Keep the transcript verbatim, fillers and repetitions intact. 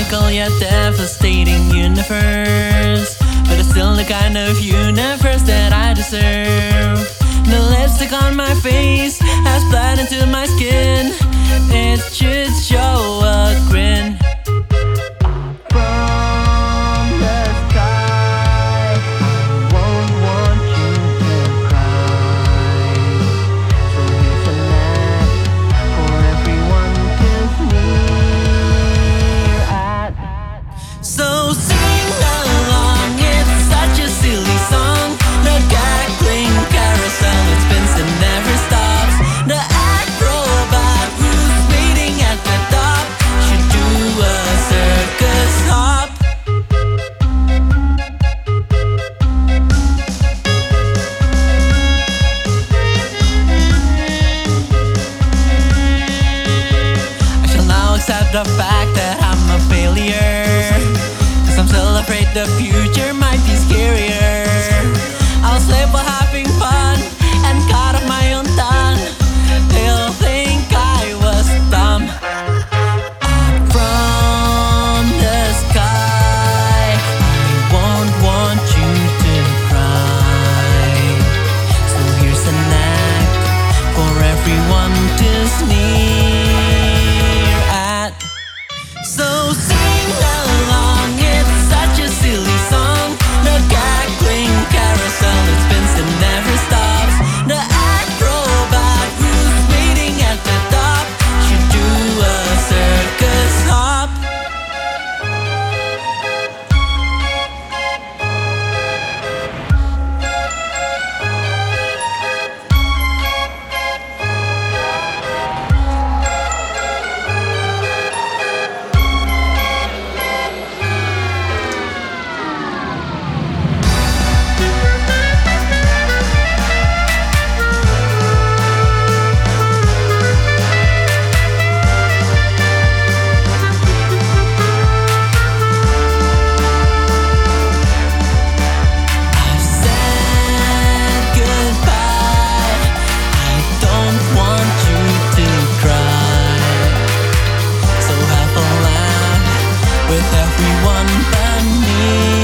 magical yet devastating universe, but it's still the kind of universe that I deserve. The lipstick on my face has bled into my skin. It should show a grin. So sing along, it's such a silly song. The cackling carousel, it spins and never stops. The acrobat who's waiting at the top should do a circus hop. I shall now accept the fact that I'm a failure, I'm still afraid the future might be scarier. I'll sleep while having fun and cut off my own tongue. They'll think I was dumb. Up from the sky, I won't want you to cry. So here's an act for everyone to sneer at. So sing along, such a silly song. The cackling carousel, it spins and never stops. The acrobat who's waiting at the top should do a circus hop. With everyone but me.